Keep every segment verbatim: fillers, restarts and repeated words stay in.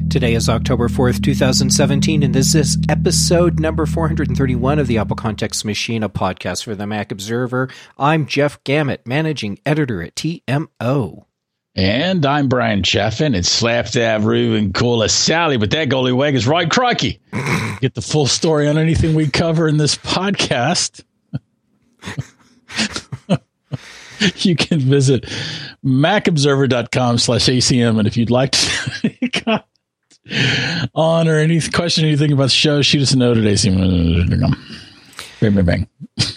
Today is October fourth, twenty seventeen, and this is episode number four hundred thirty-one of the Apple Context Machine, a podcast for the Mac Observer. I'm Jeff Gamet, managing editor at T M O. And I'm Brian Chaffin. It's slap that Roo and call us Sally, but that goalie wag is right crikey. Get the full story on anything we cover in this podcast. You can visit macobserver.com slash ACM. And if you'd like to comment on or any question, anything about the show, shoot us a note at A C M. Bang, bang, bang.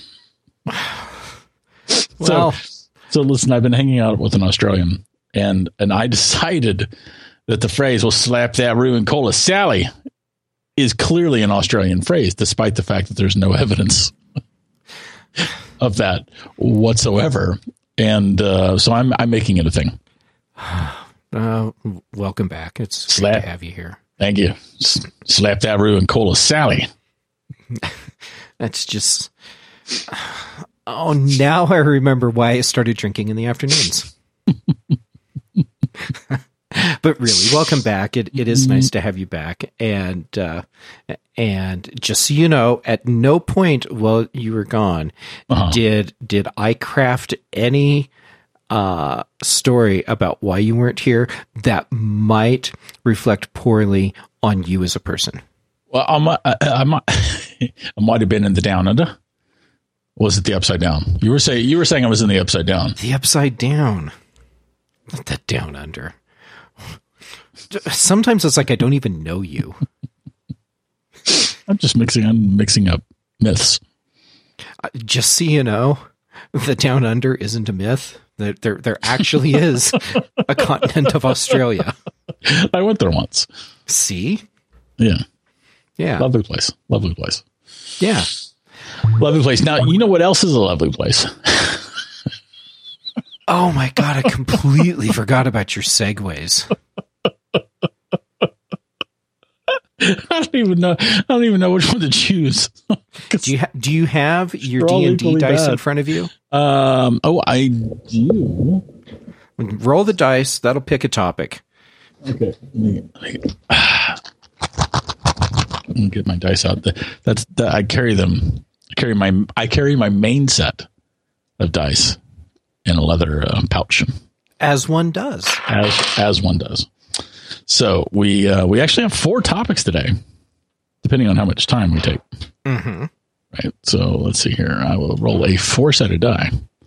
Well, so, so listen, I've been hanging out with an Australian, and and I decided that the phrase, "will slap that Roo and call us Sally," is clearly an Australian phrase, despite the fact that there's no evidence of that whatsoever. And uh, so I'm I'm making it a thing. Uh, welcome back. It's slap, great to have you here. Thank you. S- slap that Roo and call us Sally. That's just... Oh, now I remember why I started drinking in the afternoons. But really, welcome back. It It is nice to have you back. And uh, and just so you know, at no point while you were gone uh-huh. did did I craft any uh, story about why you weren't here that might reflect poorly on you as a person. Well, I might, I, I might, I might have been in the down under. Was it the upside down? You were saying you were saying I was in the upside down. The upside down, not the down under. Sometimes it's like I don't even know you. I'm just mixing. I'm mixing up myths. Uh, just so you know, the down under isn't a myth. There, there, there actually is a continent of Australia. I went there once. See? Yeah. Yeah. Lovely place. Lovely place. Yeah. Lovely place. Now, you know what else is a lovely place? Oh my God. I completely forgot about your segues. I don't even know. I don't even know which one to choose. Do you ha- do you have your D and D dice bad. in front of you? Um. Oh, I do. Roll the dice. That'll pick a topic. Okay. Let me, let me, uh, let me get my dice out. That's that. I carry them. I carry my. I carry my main set of dice in a leather uh, pouch. As one does. As as one does. So we uh, we actually have four topics today, depending on how much time we take. Mm-hmm. Right. So let's see here. I will roll a four-sided die,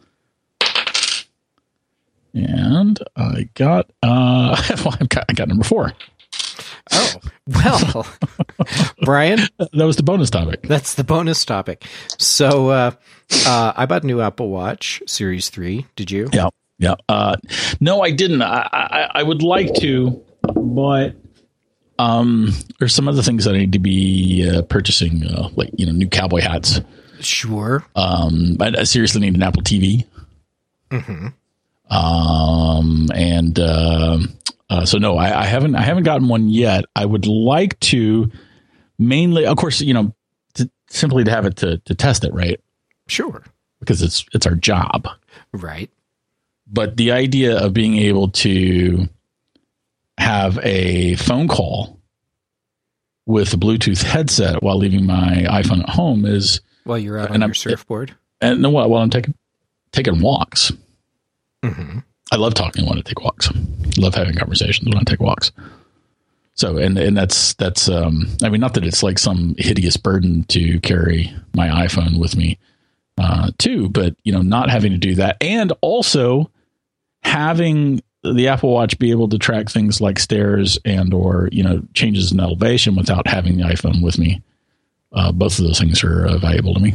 and I got uh, well, I've got I got number four. Oh well, Brian, that was the bonus topic. That's the bonus topic. So uh, uh, I bought a new Apple Watch Series three. Did you? Yeah. Yeah. Uh, no, I didn't. I, I I would like to. But um, there's some other things that I need to be uh, purchasing, uh, like, you know, new cowboy hats. Sure. Um, I, I seriously need an Apple T V. Mm-hmm. Um, and uh, uh, so no, I, I haven't. I haven't gotten one yet. I would like to, mainly, of course, you know, to, simply to have it to to test it, right? Sure. Because it's it's our job, right? But the idea of being able to have a phone call with a Bluetooth headset while leaving my iPhone at home is while you're out on your surfboard, and no, while I'm taking taking walks. Mm-hmm. I love talking when I take walks. I love having conversations when I take walks. So, and and that's that's um, I mean, not that it's like some hideous burden to carry my iPhone with me, uh, too, but you know, not having to do that, and also having the Apple Watch be able to track things like stairs and or, you know, changes in elevation without having the iPhone with me. Uh, both of those things are uh, valuable to me.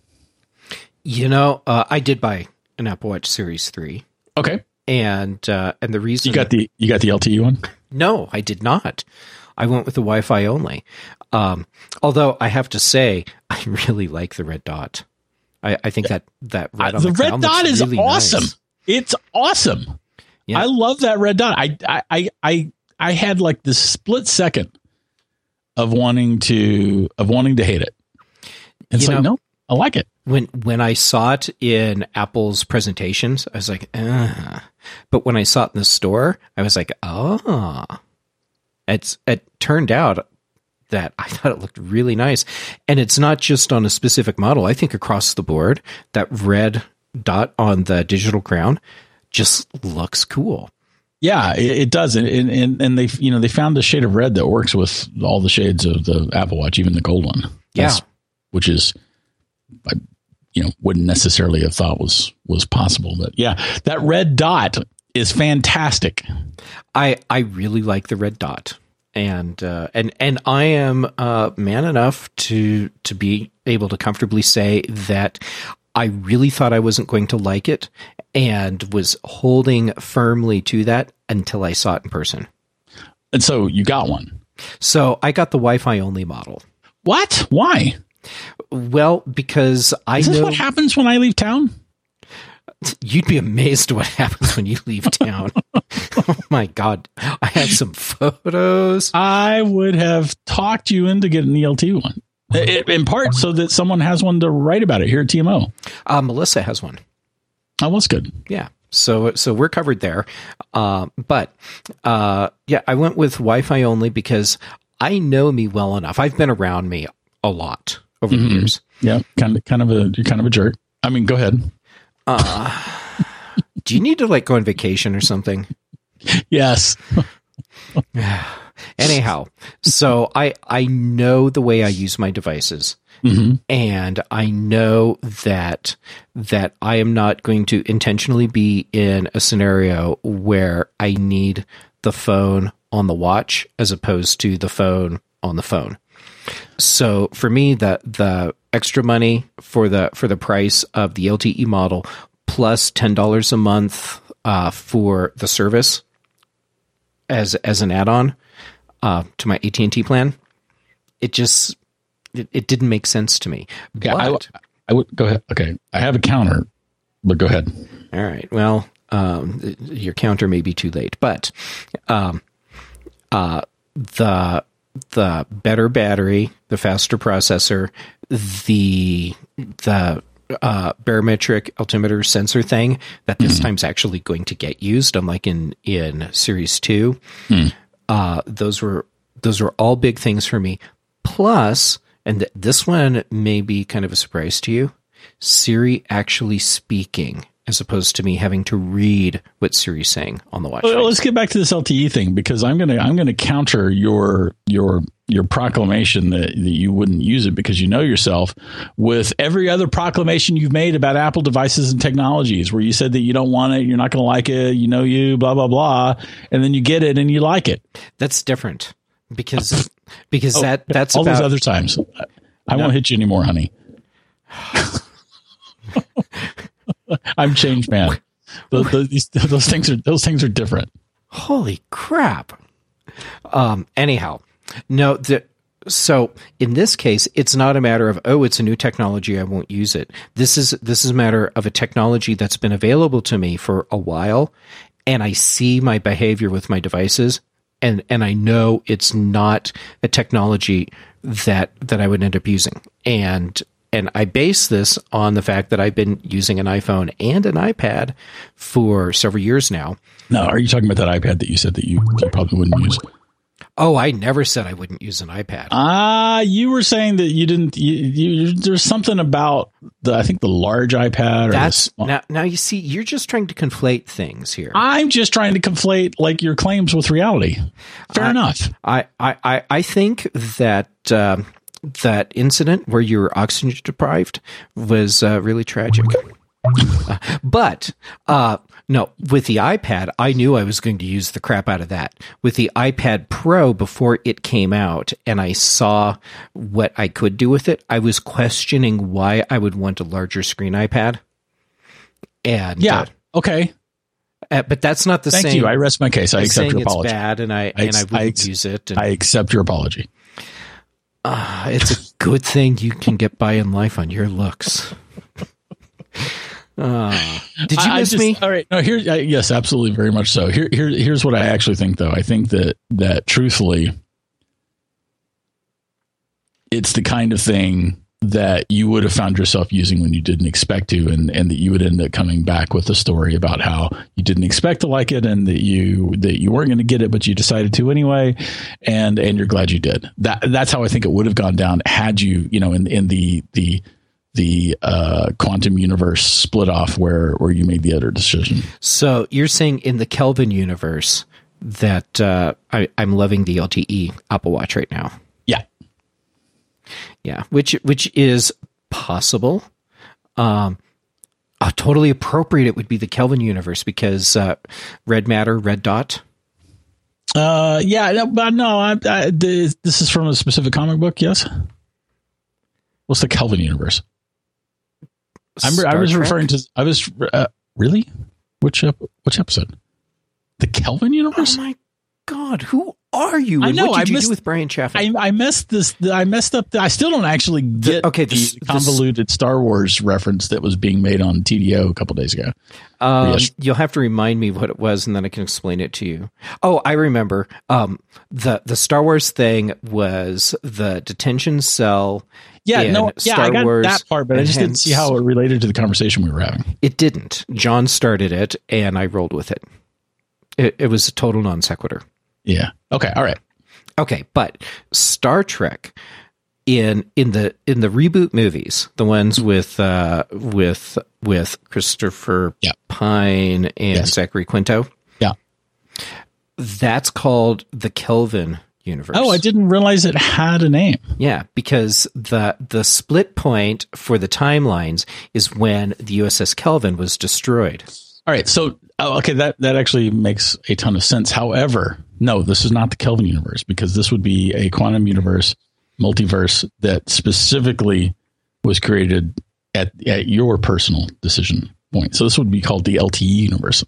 You know, uh, I did buy an Apple Watch Series three. Okay. And uh, and the reason you got the you got the L T E one? No, I did not. I went with the Wi-Fi only. Um, although I have to say, I really like the red dot. I, I think that that red uh, on the, the red dot is really awesome. Nice. It's awesome. Yeah. I love that red dot. I, I, I, I had like this split second of wanting to, of wanting to hate it. And it's you like, know, no, I like it. When, when I saw it in Apple's presentations, I was like, uh, but when I saw it in the store, I was like, oh, It's it turned out that I thought it looked really nice. And it's not just on a specific model. I think across the board, that red dot on the digital crown just looks cool. Yeah, it, it does. And, and and they you know they found the shade of red that works with all the shades of the Apple Watch, even the gold one. That's, yeah. Which is, I you know, wouldn't necessarily have thought was was possible. But yeah, that red dot is fantastic. I I really like the red dot. And uh, and and I am uh, man enough to to be able to comfortably say that I really thought I wasn't going to like it, and was holding firmly to that until I saw it in person. And so you got one. So I got the Wi-Fi only model. What? Why? Well, because I Is this know what happens when I leave town? You'd be amazed what happens when you leave town. Oh my God. I have some photos. I would have talked you into getting the L T E one. It, in part so that someone has one to write about it here at T M O. Uh, Melissa has one. Oh, that's good. Yeah. So, so we're covered there. Uh, but, uh, yeah, I went with Wi-Fi only because I know me well enough. I've been around me a lot over mm-hmm. the years. Yeah. Kind of, kind of a, you're kind of a jerk. I mean, go ahead. Uh, do you need to like go on vacation or something? Yes. Anyhow, so I, I know the way I use my devices, mm-hmm. and I know that, that I am not going to intentionally be in a scenario where I need the phone on the watch as opposed to the phone on the phone. So for me, the, the extra money for the, for the price of the L T E model plus ten dollars a month, uh, for the service as, as an add-on, uh, to my A T and T plan, it just, it, it didn't make sense to me. Yeah, but, I, I would go ahead. Okay. I have a counter, but go ahead. All right. Well, um, your counter may be too late, but, um, uh, the, the better battery, the faster processor, the the uh, barometric altimeter sensor thing that this mm. time's actually going to get used, unlike in in Series Two. Mm. Uh, those were those were all big things for me. Plus, and th- this one may be kind of a surprise to you, Siri actually speaking, as opposed to me having to read what Siri's saying on the watch. Well, let's get back to this L T E thing, because I'm gonna I'm gonna counter your your your proclamation that, that you wouldn't use it because you know yourself with every other proclamation you've made about Apple devices and technologies, where you said that you don't want it, you're not going to like it, you know you, blah blah blah, and then you get it and you like it. That's different because because oh, that that's all about, those other times. I no. won't hit you anymore, honey. I'm changed, man. Those, those, those things are those things are different. Holy crap! Um. Anyhow, no. The, so in this case, it's not a matter of oh, it's a new technology, I won't use it. This is this is a matter of a technology that's been available to me for a while, and I see my behavior with my devices, and and I know it's not a technology that that I would end up using, and. And I base this on the fact that I've been using an iPhone and an iPad for several years now. Now, are you talking about that iPad that you said that you, you probably wouldn't use? Oh, I never said I wouldn't use an iPad. Ah, uh, you were saying that you didn't. You, you, there's something about the, I think the large iPad. Or That's the now. Now you see, you're just trying to conflate things here. I'm just trying to conflate like your claims with reality. Fair I, enough. I, I, I, I think that. Um, that incident where you were oxygen deprived was uh, really tragic. uh, but uh, no, with the iPad, I knew I was going to use the crap out of that. With the iPad Pro, before it came out and I saw what I could do with it, I was questioning why I would want a larger screen iPad. And yeah, uh, okay. Uh, but that's not the Thank same. Thank you. I rest my case. I accept your apology. It's bad, and I, I and I wouldn't I ex- use it. And, I accept your apology. Uh, it's a good thing you can get by in life on your looks. Uh, did you I, miss I just, me? All right. No, here, uh, yes, absolutely. Very much so. Here, here, here's what I actually think, though. I think that, that truthfully, it's the kind of thing that you would have found yourself using when you didn't expect to, and, and that you would end up coming back with a story about how you didn't expect to like it, and that you that you weren't going to get it, but you decided to anyway, and and you're glad you did. That that's how I think it would have gone down had you you know in in the the the uh, quantum universe split off where where you made the other decision. So you're saying in the Kelvin universe that uh, I, I'm loving the L T E Apple Watch right now. Yeah. Yeah, which which is possible. Um, uh, totally appropriate. It would be the Kelvin universe because uh, red matter, red dot. Uh, yeah, but no, I, I, this is from a specific comic book. Yes. What's the Kelvin universe? I'm, I was Trek? referring to. I was uh, really which ep- which episode? The Kelvin universe. Oh my God! Who are you? I know. What did I you missed, do with Brian Chaffin? I, I messed this. I messed up. The, I still don't actually get the, okay, the this, convoluted this, Star Wars reference that was being made on T D O a couple days ago. Um, you'll have to remind me what it was, and then I can explain it to you. Oh, I remember. Um, the the Star Wars thing was the detention cell. Yeah, no, yeah, Star I got Wars, that part, but I just didn't see how it related to the conversation we were having. It didn't. John started it, and I rolled with it. It, it was a total non sequitur. Yeah. Okay. All right. Okay, but Star Trek in in the in the reboot movies, the ones with uh, with with Christopher yeah. Pine and yes. Zachary Quinto. Yeah, that's called the Kelvin universe. Oh, I didn't realize it had a name. Yeah, because the the split point for the timelines is when the U S S Kelvin was destroyed. All right, so oh, okay, that that actually makes a ton of sense. However, no, this is not the Kelvin universe, because this would be a quantum universe, multiverse that specifically was created at, at your personal decision point. So this would be called the L T E universe.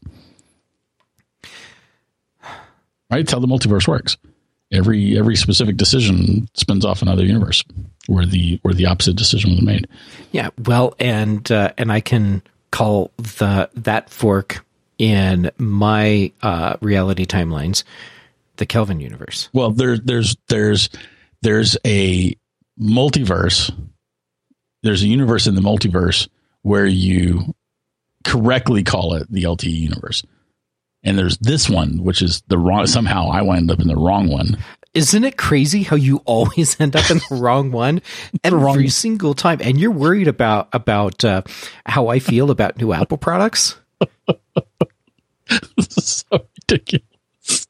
Right? It's how the multiverse works. Every every specific decision spins off another universe where the where the opposite decision was made. Yeah, well, and uh, and I can call the that fork in my uh, reality timelines the Kelvin universe. Well, there, there's there's there's a multiverse. There's a universe in the multiverse where you correctly call it the L T E universe. And there's this one, which is the wrong. Somehow I wind up in the wrong one. Isn't it crazy how you always end up in the wrong one every wrong. single time? And you're worried about about uh, how I feel about new Apple products? This is so ridiculous.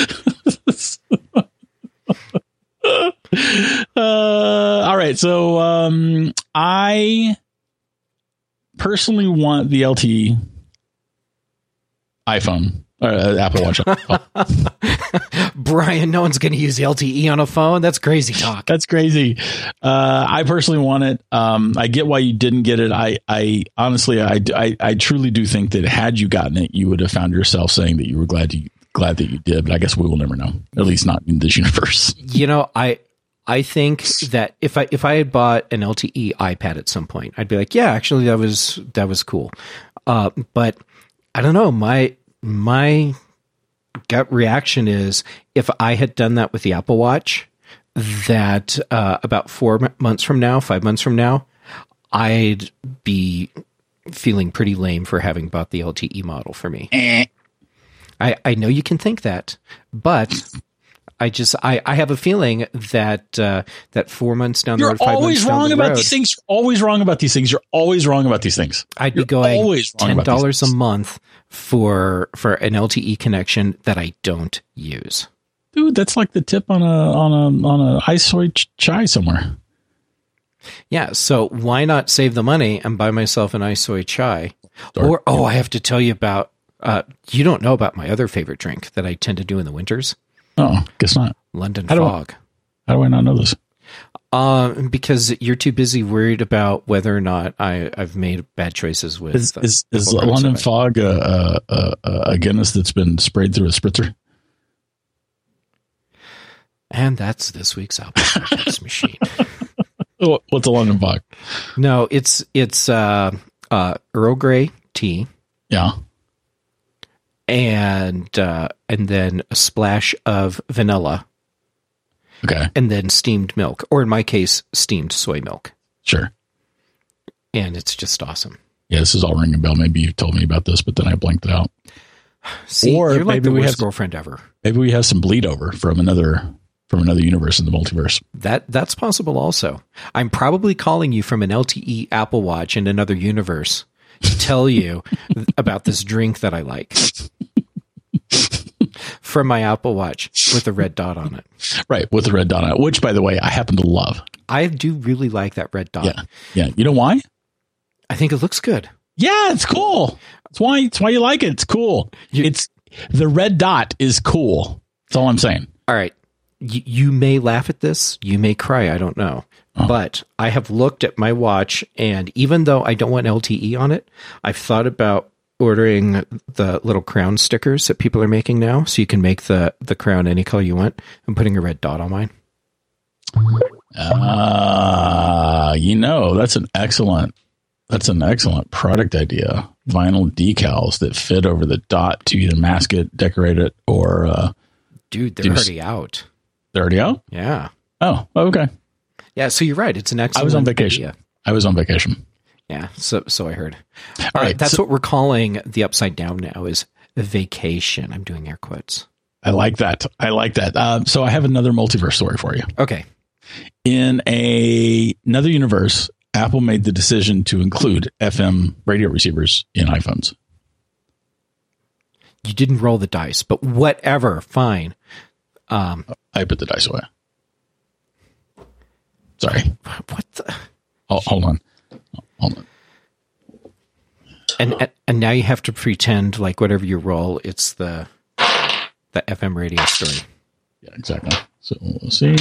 uh, all right, so um, I personally want the L T E iPhone. Uh, Apple Watch. Brian, no one's going to use the L T E on a phone. That's crazy talk. That's crazy. Uh, I personally want it. Um, I get why you didn't get it. I, I honestly, I, I, I truly do think that had you gotten it, you would have found yourself saying that you were glad you glad that you did. But I guess we will never know. At least not in this universe. You know, I I think that if I if I had bought an L T E iPad at some point, I'd be like, yeah, actually, that was that was cool. Uh, but I don't know. My My gut reaction is if I had done that with the Apple Watch, that uh, about four months from now, five months from now, I'd be feeling pretty lame for having bought the L T E model for me. Eh. I, I know you can think that, but I just I, I have a feeling that uh, that four months down the road, five months down the road, you're always wrong about these things. You're always wrong about these things. You're always wrong about these things. I'd be you're going ten dollars a month for for an L T E connection that I don't use. Dude, that's like the tip on a on a on a iSoy ch- chai somewhere. Yeah, so why not save the money and buy myself an iSoy chai? Dark. Or oh, I have to tell you about. Uh, you don't know about my other favorite drink that I tend to do in the winters. Oh, guess not. London how Fog. Do I, how do I not know this? Um, because you're too busy worried about whether or not I, I've made bad choices with. Is, is, is London Fog a, a, a, a Guinness that's been sprayed through a spritzer? And that's this week's Apple Podcast Machine. What's a London Fog? No, it's it's uh, uh, Earl Grey tea. Yeah. And uh, and then a splash of vanilla. Okay. And then steamed milk, or in my case, steamed soy milk. Sure. And it's just awesome. Yeah, this is all ringing a bell. Maybe you told me about this, but then I blanked it out. See, or you're like maybe the we worst have girlfriend ever. Maybe we have some bleed over from another from another universe in the multiverse. That that's possible also. I'm probably calling you from an L T E Apple Watch in another universe to tell you about this drink that I like. From my Apple Watch with a red dot on it. Right, with the red dot on it, which, by the way, I happen to love. I do really like that red dot. Yeah, yeah. You know why? I think it looks good. Yeah, it's cool. That's why. That's why you like it. It's cool. You, it's the red dot is cool. That's all I'm saying. All right. Y- you may laugh at this. You may cry. I don't know. Oh. But I have looked at my watch, and even though I don't want L T E on it, I've thought about ordering the little crown stickers that people are making now, so you can make the, the crown any color you want, and putting a red dot on mine. Ah, uh, you know, that's an excellent, that's an excellent product idea. Vinyl decals that fit over the dot to either mask it, decorate it, or uh, dude, they're already out. They're already out? Yeah. Oh, okay. Yeah, so you're right. It's an excellent I was on vacation. Idea. I was on vacation. Yeah, so so I heard. All uh, right, that's so, what we're calling the upside down now is vacation. I'm doing air quotes. I like that. I like that. Um, so I have another multiverse story for you. Okay. In a, another universe, Apple made the decision to include F M radio receivers in iPhones. You didn't roll the dice, but whatever, fine. Um, I put the dice away. Sorry. What the? Oh, hold on. Hold on. And and now you have to pretend like whatever you roll, it's the the F M radio story. Yeah, exactly. So we'll see.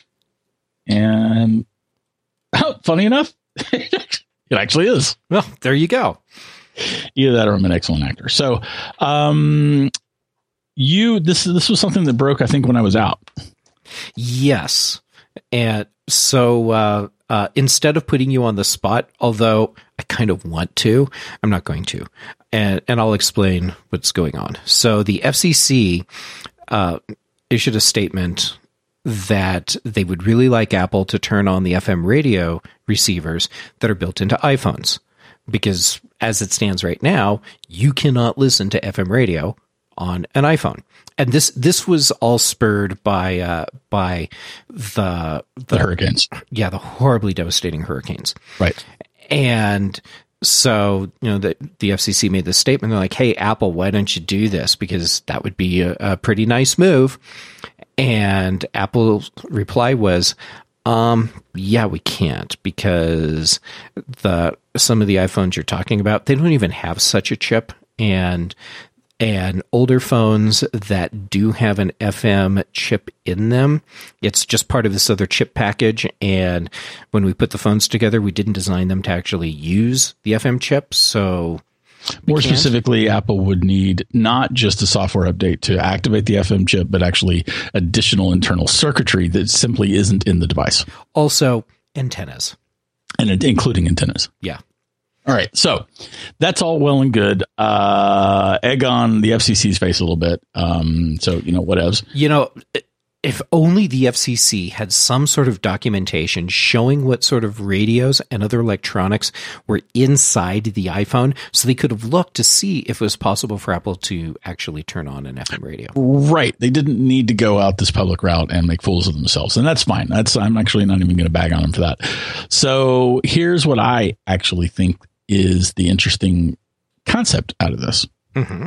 And oh, funny enough, it actually is. Well, there you go. Either that or I'm an excellent actor. So, um, you this this was something that broke, I think, when I was out. Yes, and so uh, uh, instead of putting you on the spot, although I kind of want to, I'm not going to, and and I'll explain what's going on. So the F C C uh, issued a statement that they would really like Apple to turn on the F M radio receivers that are built into iPhones. Because as it stands right now, you cannot listen to F M radio on an iPhone. And this this was all spurred by uh, by the, the the hurricanes. Yeah, the horribly devastating hurricanes. Right. And so, you know, the the F C C made this statement. They're like, "Hey, Apple, why don't you do this? Because that would be a, a pretty nice move." And Apple's reply was, um, yeah, we can't, because the some of the iPhones you're talking about, they don't even have such a chip, and and older phones that do have an F M chip in them, it's just part of this other chip package, and when we put the phones together, we didn't design them to actually use the F M chip, so... More specifically, Apple would need not just a software update to activate the F M chip, but actually additional internal circuitry that simply isn't in the device. Also, antennas. And it, including antennas. Yeah. All right. So that's all well and good. Uh, egg on the F C C's face a little bit. Um, so, you know, whatevs. You know, if only the F C C had some sort of documentation showing what sort of radios and other electronics were inside the iPhone, so they could have looked to see if it was possible for Apple to actually turn on an F M radio. Right. They didn't need to go out this public route and make fools of themselves. And that's fine. That's, I'm actually not even going to bag on them for that. So here's what I actually think is the interesting concept out of this. Mm-hmm.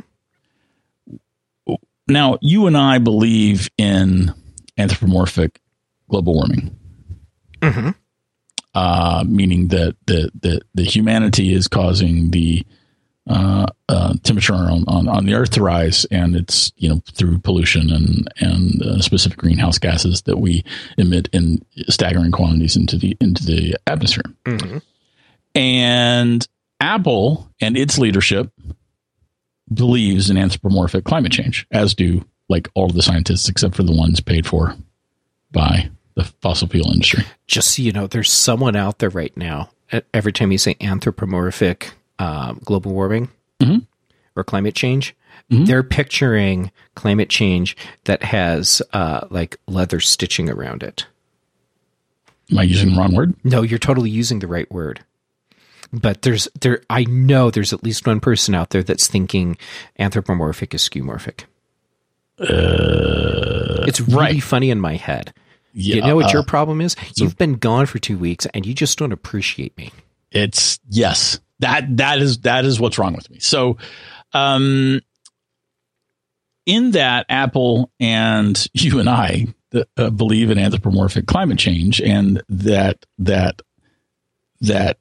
Now, you and I believe in anthropomorphic global warming, mm-hmm. uh, meaning that the, the, the humanity is causing the uh, uh, temperature on, on, on the Earth to rise, and it's, you know, through pollution and and uh, specific greenhouse gases that we emit in staggering quantities into the into the atmosphere. Mm-hmm. And Apple and its leadership believes in anthropomorphic climate change, as do like all of the scientists except for the ones paid for by the fossil fuel industry. Just so you know, there's someone out there right now, every time you say anthropomorphic um, global warming mm-hmm. or climate change, mm-hmm. they're picturing climate change that has uh, like leather stitching around it. Am I using the wrong word? No, you're totally using the right word. But there's there. I know there's at least one person out there that's thinking anthropomorphic is skeuomorphic. Uh, it's really right. funny in my head. Yeah, you know what uh, your problem is? so, You've been gone for two weeks and you just don't appreciate me. It's yes. That that is that is what's wrong with me. So, um, in that, Apple and you and I uh, believe in anthropomorphic climate change, and that that that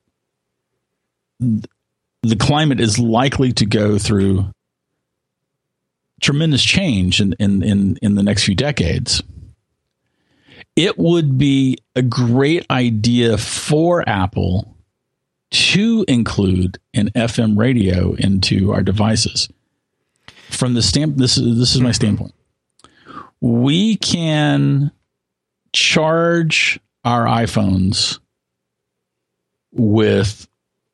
the climate is likely to go through tremendous change in in in, in the next few decades. It would be a great idea for Apple to include an F M radio into our devices. From the stamp, this is this is my standpoint. We can charge our iPhones with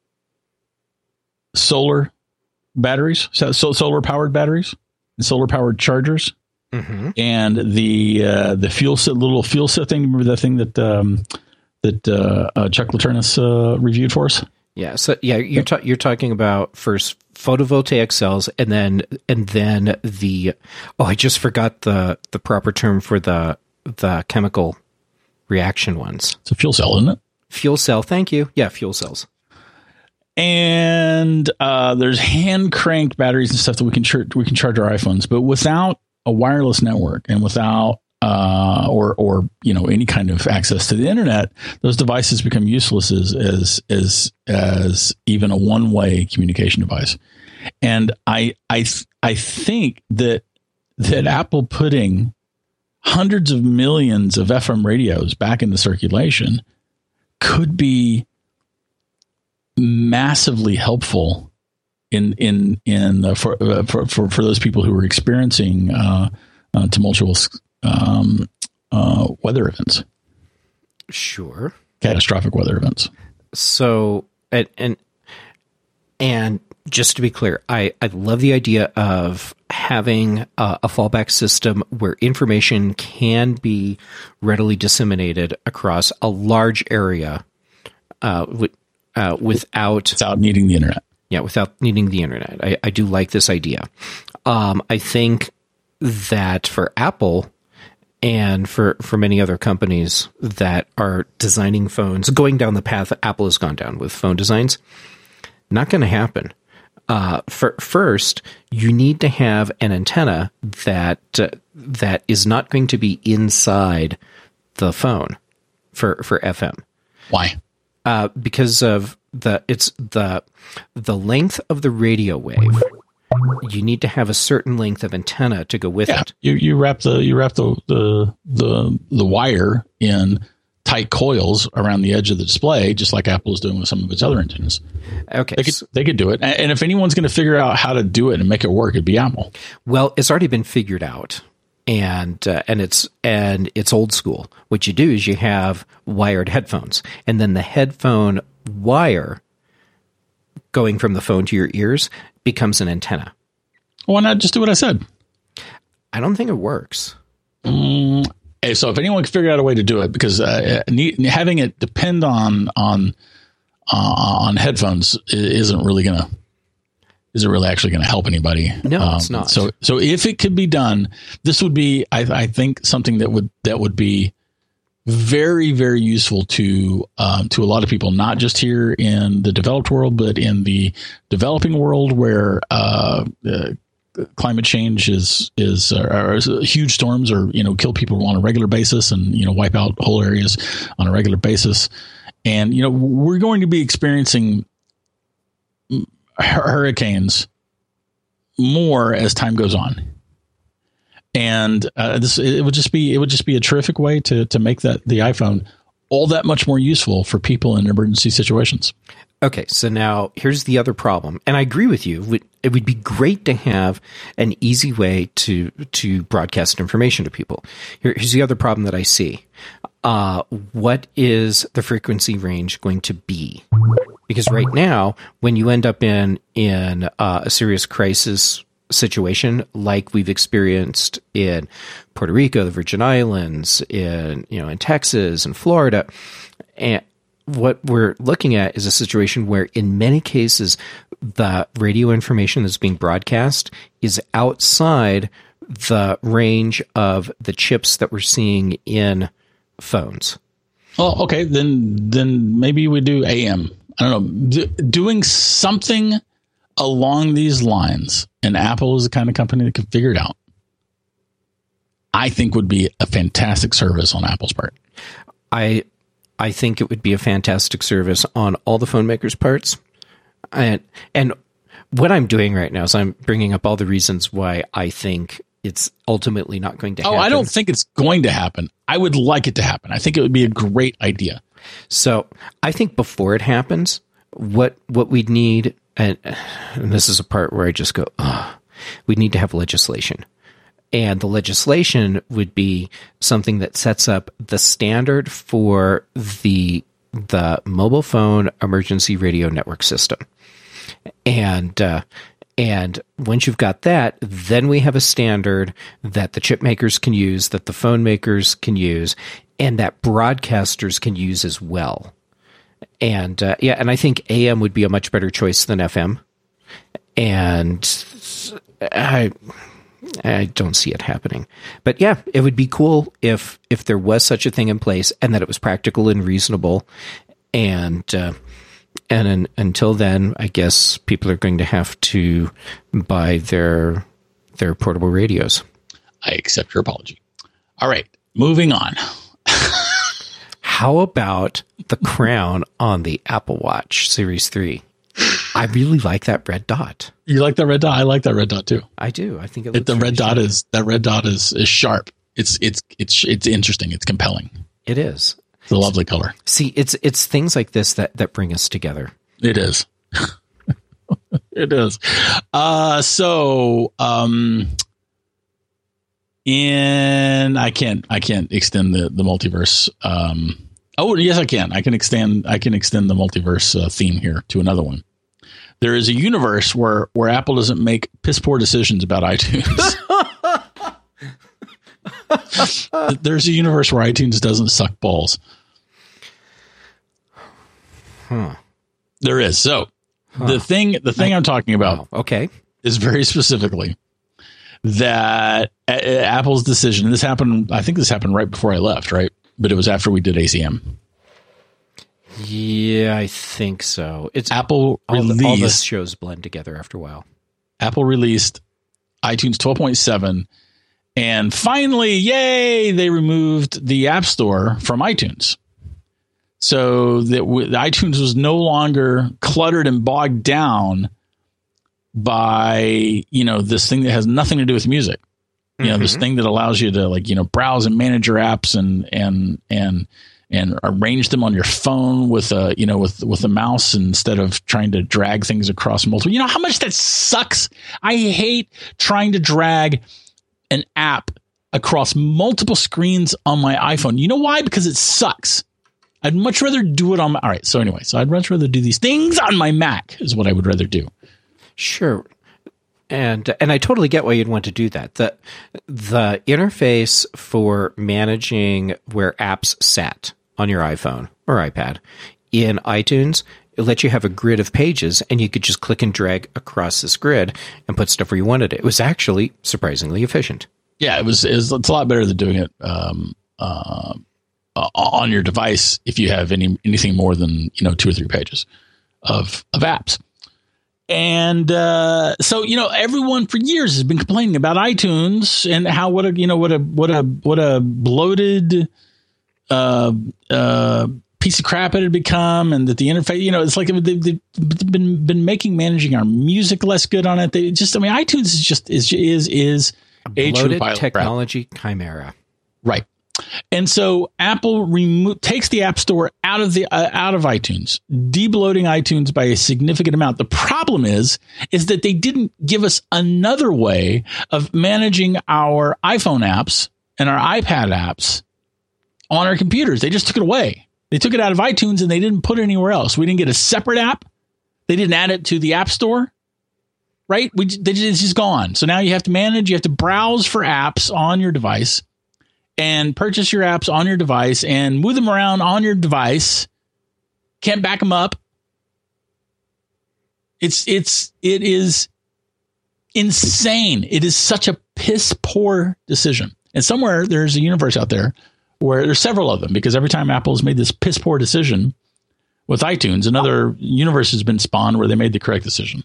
solar batteries, so solar powered batteries, and solar powered chargers, mm-hmm. and the uh, the fuel cell, little fuel cell thing. Remember that thing that um, that uh, uh, Chuck Laternis uh, reviewed for us? Yeah. So yeah, you're ta- you're talking about first photovoltaic cells, and then and then the oh, I just forgot the the proper term for the the chemical reaction ones. It's a fuel cell, isn't it? Fuel cell. Thank you. Yeah, fuel cells. And uh, there's hand cranked batteries and stuff that we can char- we can charge our iPhones, but without a wireless network and without uh, or or you know any kind of access to the internet, those devices become useless as as as, as even a one way communication device. And I I I think that that Apple putting hundreds of millions of F M radios back into circulation could be massively helpful in in in uh, for, uh, for for for those people who are experiencing uh, uh, tumultuous um, uh, weather events. Sure, catastrophic weather events. So and and and just to be clear, I I love the idea of having a, a fallback system where information can be readily disseminated across a large area. Uh, with Uh, without without needing the internet. Yeah, without needing the internet. I, I do like this idea. Um, I think that for Apple and for, for many other companies that are designing phones, going down the path that Apple has gone down with phone designs, not going to happen. Uh, for, first, you need to have an antenna that uh, that is not going to be inside the phone for, for F M. Why? Uh, because of the it's the the length of the radio wave. You need to have a certain length of antenna to go with yeah, it. You you wrap the you wrap the, the the the wire in tight coils around the edge of the display, just like Apple is doing with some of its other antennas. Okay, they could they could do it, and if anyone's going to figure out how to do it and make it work, it'd be Apple. Well, it's already been figured out. And uh, and it's and it's old school. What you do is you have wired headphones, and then the headphone wire going from the phone to your ears becomes an antenna. Why not just do what I said? I don't think it works. Mm, hey, so if anyone can figure out a way to do it, because uh, need, having it depend on on uh, on headphones isn't really going to. Is it really actually going to help anybody? No, um, it's not. So, so if it could be done, this would be, I, I think, something that would that would be very, very useful to um, to a lot of people, not just here in the developed world, but in the developing world, where uh, uh, climate change is is uh, huge storms, or you know, kill people on a regular basis, and you know, wipe out whole areas on a regular basis, and you know, we're going to be experiencing hurricanes more as time goes on, and uh, this it would just be it would just be a terrific way to to make that the iPhone all that much more useful for people in emergency situations. Okay, so now here's the other problem, and I agree with you. It would be great to have an easy way to to broadcast information to people. Here, here's the other problem that I see. Uh, what is the frequency range going to be? Because right now, when you end up in in uh, a serious crisis situation like we've experienced in Puerto Rico, the Virgin Islands, in, you know, in Texas and Florida. And what we're looking at is a situation where in many cases, the radio information that's being broadcast is outside the range of the chips that we're seeing in phones. Oh, okay. Then, then maybe we do A M. I don't know, D- doing something along these lines, and Apple is the kind of company that can figure it out, I think would be a fantastic service on Apple's part. I I think it would be a fantastic service on all the phone makers' parts. And and what I'm doing right now is I'm bringing up all the reasons why I think it's ultimately not going to happen. Oh, I don't think it's going to happen. I would like it to happen. I think it would be a great idea. So I think before it happens, what what we'd need, and, and this is a part where I just go, oh, we need to have legislation. And the legislation would be something that sets up the standard for the the mobile phone emergency radio network system. And uh, and once you've got that, then we have a standard that the chip makers can use, that the phone makers can use, and that broadcasters can use as well. And uh, yeah, and I think A M would be a much better choice than F M. And I I don't see it happening. But yeah, it would be cool if if there was such a thing in place and that it was practical and reasonable. And uh, and in, until then, I guess people are going to have to buy their their portable radios. I accept your apology. All right, moving on. How about the crown on the Apple Watch Series three? I really like that red dot. You like that red dot? I like that red dot too. I do. I think it looks it, the really red dot sharp. is that red dot is is sharp. It's it's it's it's interesting. It's compelling. It is. It's a lovely color. See, it's it's things like this that that bring us together. It is. It is. Uh, so, um, and I can't, I can't extend the, the multiverse. Um, oh yes, I can. I can extend, I can extend the multiverse uh, theme here to another one. There is a universe where, where Apple doesn't make piss poor decisions about iTunes. There's a universe where iTunes doesn't suck balls. Huh. There is. So huh. the thing, the thing I, I'm talking about, oh, okay, is very specifically that a- Apple's decision. And this happened. I think this happened right before I left, right? But it was after we did A C M. Yeah, I think so. It's Apple all released. The, all the shows blend together after a while. Apple released iTunes twelve point seven, and finally, yay! They removed the App Store from iTunes. So that w- iTunes was no longer cluttered and bogged down by, you know, this thing that has nothing to do with music. You know, mm-hmm. this thing that allows you to, like, you know, browse and manage your apps and and and and arrange them on your phone with a, you know, with with a mouse instead of trying to drag things across multiple. You know how much that sucks? I hate trying to drag an app across multiple screens on my iPhone. You know why? Because it sucks. I'd much rather do it on my, all right. So anyway, so I'd much rather do these things on my Mac is what I would rather do. Sure. And, and I totally get why you'd want to do that. The, the interface for managing where apps sat on your iPhone or iPad in iTunes, it lets you have a grid of pages and you could just click and drag across this grid and put stuff where you wanted it. It was actually surprisingly efficient. Yeah, it was, it was it's a lot better than doing it, um, uh, Uh, on your device if you have any anything more than, you know, two or three pages of of apps. And uh, so, you know, everyone for years has been complaining about iTunes and how what a you know what a what a what a bloated uh, uh, piece of crap it had become, and that the interface, you know, it's like they've, they've been been making managing our music less good on it. They just, I mean, iTunes is just is is is a bloated technology crap. Chimera, right? And so Apple remo- takes the App Store out of the uh, out of iTunes, debloating iTunes by a significant amount. The problem is, is that they didn't give us another way of managing our iPhone apps and our iPad apps on our computers. They just took it away. They took it out of iTunes and they didn't put it anywhere else. We didn't get a separate app. They didn't add it to the App Store. right? We, they, it's just gone. So now you have to manage, you have to browse for apps on your device and purchase your apps on your device and move them around on your device. Can't back them up. It's, it's, it is insane. It is such a piss poor decision. And somewhere there's a universe out there where there's several of them, because every time Apple has made this piss poor decision with iTunes, another universe has been spawned where they made the correct decision.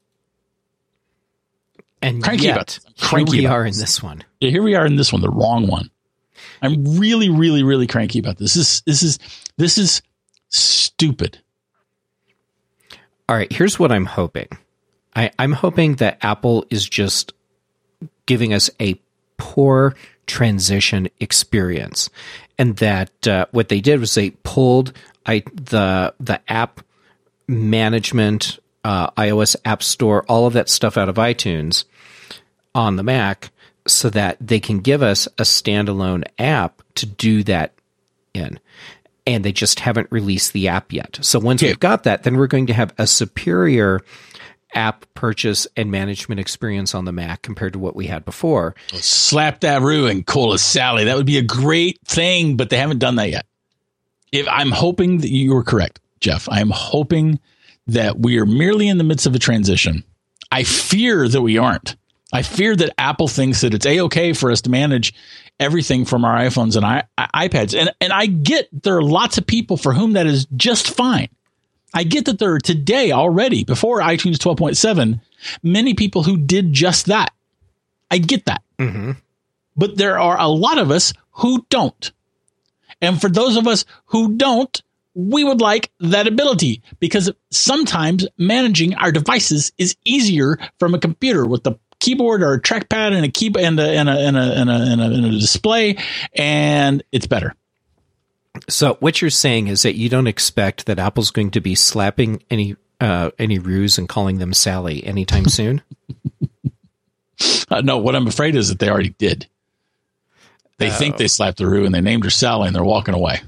And cranky yet, about here cranky we about are in this. this one. Yeah, here we are in this one, the wrong one. I'm really, really, really cranky about this. This is this is this is stupid. All right, here's what I'm hoping. I, I'm hoping that Apple is just giving us a poor transition experience, and that uh, what they did was they pulled I, the the app management, uh, iOS App Store, all of that stuff out of iTunes on the Mac, so that they can give us a standalone app to do that in. And they just haven't released the app yet. So once Okay. we've got that, then we're going to have a superior app purchase and management experience on the Mac compared to what we had before. Slap that Roo and call us Sally. That would be a great thing, but they haven't done that yet. If I'm hoping that you were correct, Jeff. I'm hoping that we are merely in the midst of a transition. I fear that we aren't. I fear that Apple thinks that it's a-okay for us to manage everything from our iPhones and I, I, iPads. And, and I get there are lots of people for whom that is just fine. I get that there are today already, before iTunes twelve point seven, many people who did just that. I get that. Mm-hmm. But there are a lot of us who don't. And for those of us who don't, we would like that ability, because sometimes managing our devices is easier from a computer with the keyboard or a trackpad and a key and a, and a, and a, and a, and a, and a display, and it's better. So what you're saying is that you don't expect that Apple's going to be slapping any uh, any Roos and calling them Sally anytime soon? Uh, no, what I'm afraid is that they already did. They Oh. think they slapped the Roo and they named her Sally and they're walking away.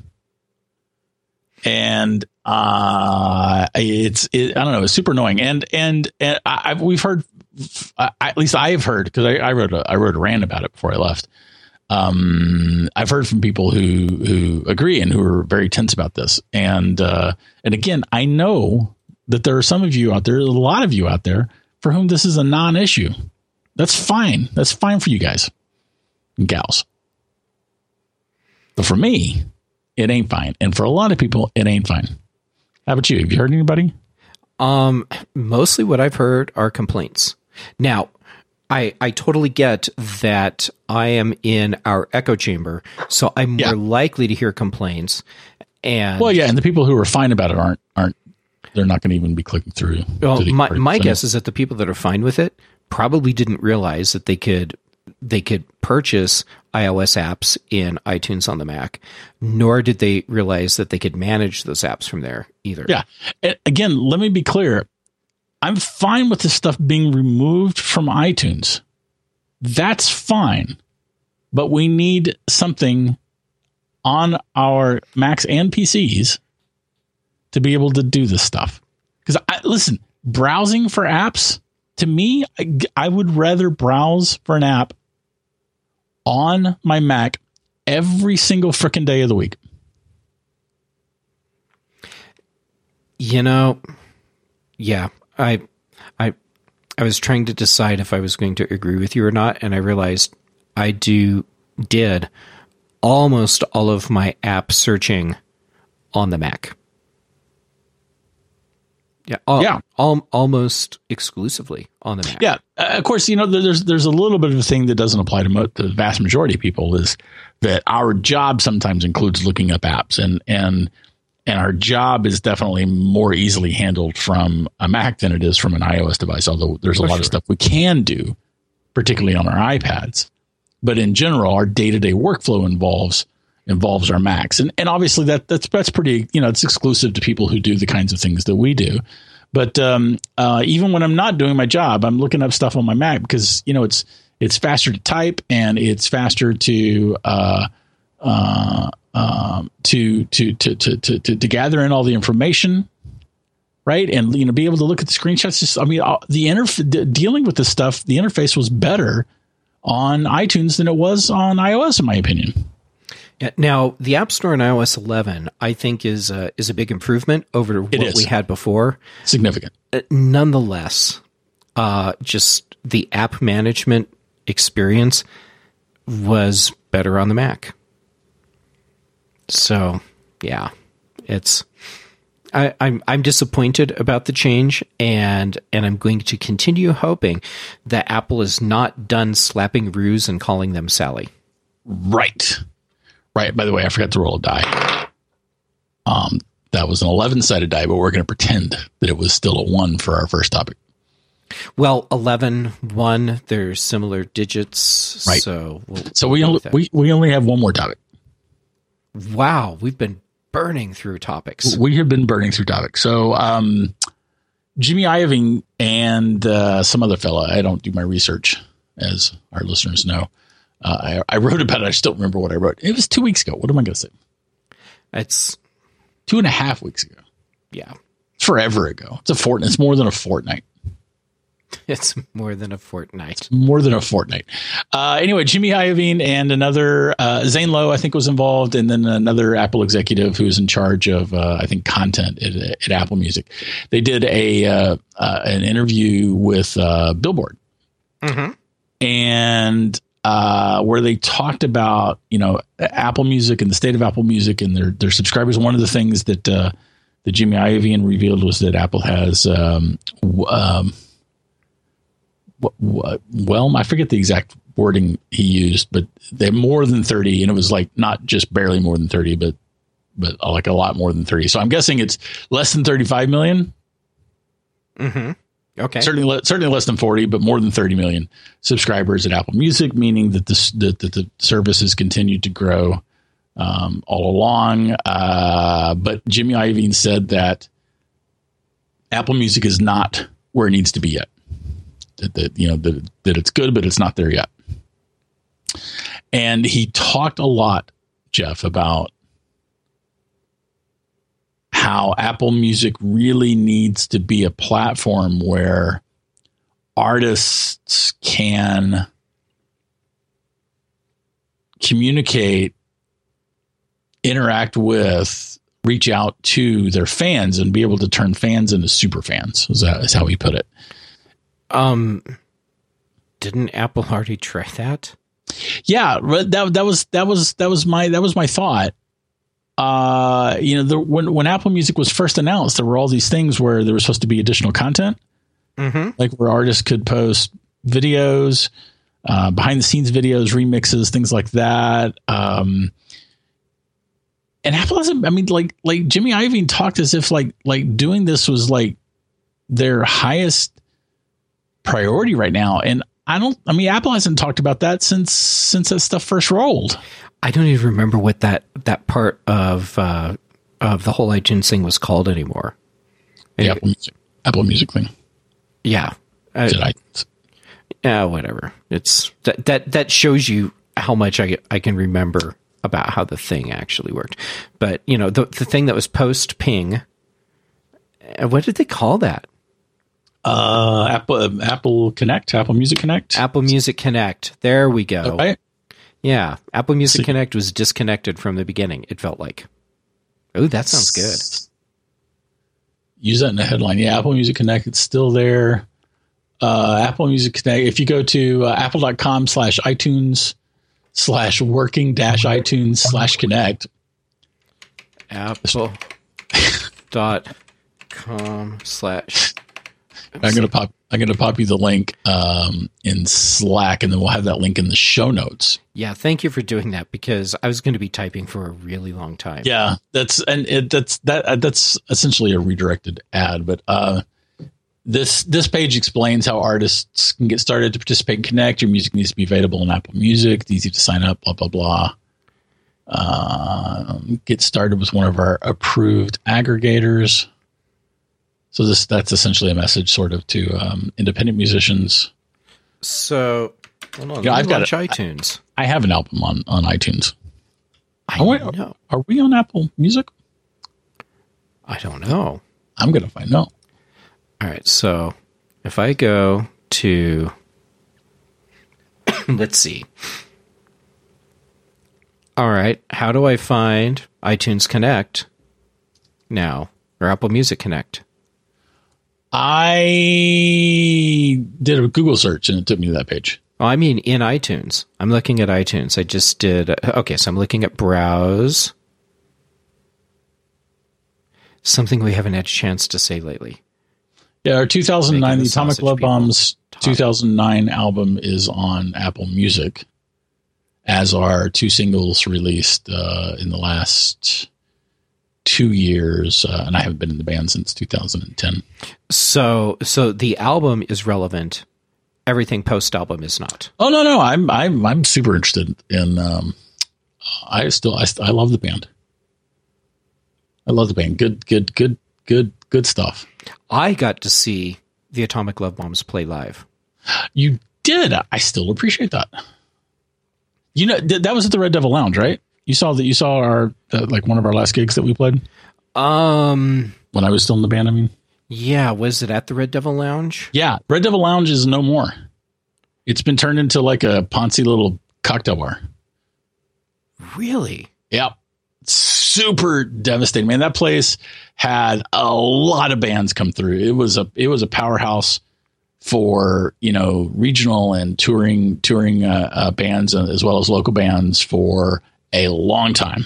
And uh, it's it, I don't know, it's super annoying. And and and I, we've heard, I, at least I've heard, because I, I wrote a I wrote a rant about it before I left. Um, I've heard from people who who agree and who are very tense about this. And uh, and again, I know that there are some of you out there, a lot of you out there, for whom this is a non-issue. That's fine. That's fine for you guys and gals. But for me, it ain't fine. And for a lot of people, it ain't fine. How about you? Have you heard anybody? Um, mostly what I've heard are complaints. Now, I I totally get that I am in our echo chamber, so I'm Yeah. more likely to hear complaints. And Well, yeah, and the people who are fine about it aren't aren't. They're not going to even be clicking through. well, to the my article. my So- guess is that the people that are fine with it probably didn't realize that they could they could purchase iOS apps in iTunes on the Mac, nor did they realize that they could manage those apps from there either. Yeah. And again, let me be clear. I'm fine with this stuff being removed from iTunes. That's fine. But we need something on our Macs and P Cs to be able to do this stuff. Because, I, listen, browsing for apps, to me, I, I would rather browse for an app on my Mac every single frickin' day of the week. You know, yeah, I, I, I was trying to decide if I was going to agree with you or not, and I realized I do did almost all of my app searching on the Mac. Yeah, al- Yeah. al- almost exclusively on the Mac. Yeah, uh, of course, you know, there's there's a little bit of a thing that doesn't apply to mo- the vast majority of people, is that our job sometimes includes looking up apps, and and and our job is definitely more easily handled from a Mac than it is from an iOS device. Although there's a Oh, lot sure. of stuff we can do, particularly on our iPads, but in general, our day to day workflow involves involves our Macs, and and obviously that that's that's pretty, you know, it's exclusive to people who do the kinds of things that we do. But um, uh, even when I'm not doing my job, I'm looking up stuff on my Mac because, you know, it's it's faster to type and it's faster to uh, uh, um, to, to, to to to to to gather in all the information. right? And, you know, be able to look at the screenshots. Just, I mean, the interf- dealing with this stuff, the interface was better on iTunes than it was on iOS, in my opinion. Yeah, now, the App Store in iOS eleven, I think, is a, is a big improvement over what we had before. Significant. Uh, nonetheless, uh, just the app management experience was better on the Mac. So, yeah, it's I, I'm I'm disappointed about the change, and and I'm going to continue hoping that Apple is not done slapping roos and calling them Sally. Right, right. By the way, I forgot to roll a die. Um, that was an eleven-sided die, but we're going to pretend that it was still a one for our first topic. Well, eleven, one, they're similar digits, right? So, we'll, so we'll we only we, we only have one more topic. Wow, we've been burning through topics. We have been burning through topics. So, um, Jimmy Iovine and uh, some other fella. I don't do my research, as our listeners know. Uh, I, I wrote about it. I just don't remember what I wrote. It was two weeks ago. What am I going to say? It's two and a half weeks ago. Yeah, it's forever ago. It's a fortnight. It's more than a fortnight. It's more than a fortnight. More than a fortnight. Uh, anyway, Jimmy Iovine and another uh, Zane Lowe, I think, was involved, and then another Apple executive who was in charge of, uh, I think, content at, at Apple Music. They did a uh, uh, an interview with uh, Billboard, mm-hmm. and uh, where they talked about, you know, Apple Music and the state of Apple Music and their their subscribers. One of the things that uh, that Jimmy Iovine revealed was that Apple has um, um, well, I forget the exact wording he used, but they're more than thirty, and it was like not just barely more than thirty, but but like a lot more than thirty. So I'm guessing it's less than thirty-five million. Mm-hmm. Okay. Certainly, certainly less than forty, but more than thirty million subscribers at Apple Music, meaning that this that, that the service has continued to grow um, all along. Uh, but Jimmy Iovine said that Apple Music is not where it needs to be yet. That, that you know that, that it's good, but it's not there yet. And he talked a lot, Jeff, about how Apple Music really needs to be a platform where artists can communicate, interact with, reach out to their fans, and be able to turn fans into super fans. Is that is how he put it? Um, didn't Apple already try that? Yeah, that that was that was that was my that was my thought. Uh, you know, the, when when Apple Music was first announced, there were all these things where there was supposed to be additional content, mm-hmm. like where artists could post videos, uh, behind the scenes videos, remixes, things like that. Um, and Apple hasn't. I mean, like like Jimmy Iovine talked as if like like doing this was like their highest priority right now, and I don't. I mean, Apple hasn't talked about that since since that stuff first rolled. I don't even remember what that that part of uh, of the whole iTunes thing was called anymore. The Apple Music, Apple Music thing. Yeah. Uh, iTunes? Yeah, whatever. It's that that that shows you how much I I can remember about how the thing actually worked. But you know, the the thing that was post ping. What did they call that? Uh, Apple Apple Connect, Apple Music Connect, Apple Music Connect. There we go. Okay. Yeah, Apple Music so, Connect was disconnected from the beginning. It felt like. Oh, that sounds good. Use that in the headline. Yeah, Apple Music Connect. It's still there. Uh, Apple Music Connect. If you go to uh, apple.com slash iTunes slash working dash iTunes slash connect. Apple dot com slash. I'm gonna pop. I'm gonna pop you the link um, in Slack, and then we'll have that link in the show notes. Yeah, thank you for doing that, because I was going to be typing for a really long time. Yeah, that's and it, that's that that's essentially a redirected ad. But uh, this this page explains how artists can get started to participate and connect. Your music needs to be available in Apple Music. It's easy to sign up. Blah blah blah. Uh, get started with one of our approved aggregators. So this that's essentially a message sort of to um, independent musicians. So, hold on, yeah, I've got iTunes. I, I have an album on, on iTunes. I are we, know. Are we on Apple Music? I don't know. I'm going to find out. All right. So if I go to, let's see. All right. How do I find iTunes Connect now, or Apple Music Connect? I did a Google search and it took me to that page. Oh, I mean in iTunes. I'm looking at iTunes. I just did. Okay, so I'm looking at browse. Something we haven't had a chance to say lately. Yeah, our two thousand nine, the Atomic Love Bombs two thousand nine album is on Apple Music, as are two singles released uh, in the last two years, uh, and I haven't been in the band since two thousand ten. So, so the album is relevant. Everything post album is not. Oh no, no, I'm I'm I'm super interested in. Um, I still I, I love the band. I love the band. Good, good, good, good, good stuff. I got to see the Atomic Love Bombs play live. You did. I still appreciate that. You know, that was at the Red Devil Lounge, right? You saw that. You saw our uh, like one of our last gigs that we played. Um, when I was still in the band, I mean. Yeah, was it at the Red Devil Lounge? Yeah, Red Devil Lounge is no more. It's been turned into like a poncy little cocktail bar. Really? Yep. Super devastating, man. That place had a lot of bands come through. It was a it was a powerhouse for, you know, regional and touring touring uh, uh, bands as well as local bands for a long time.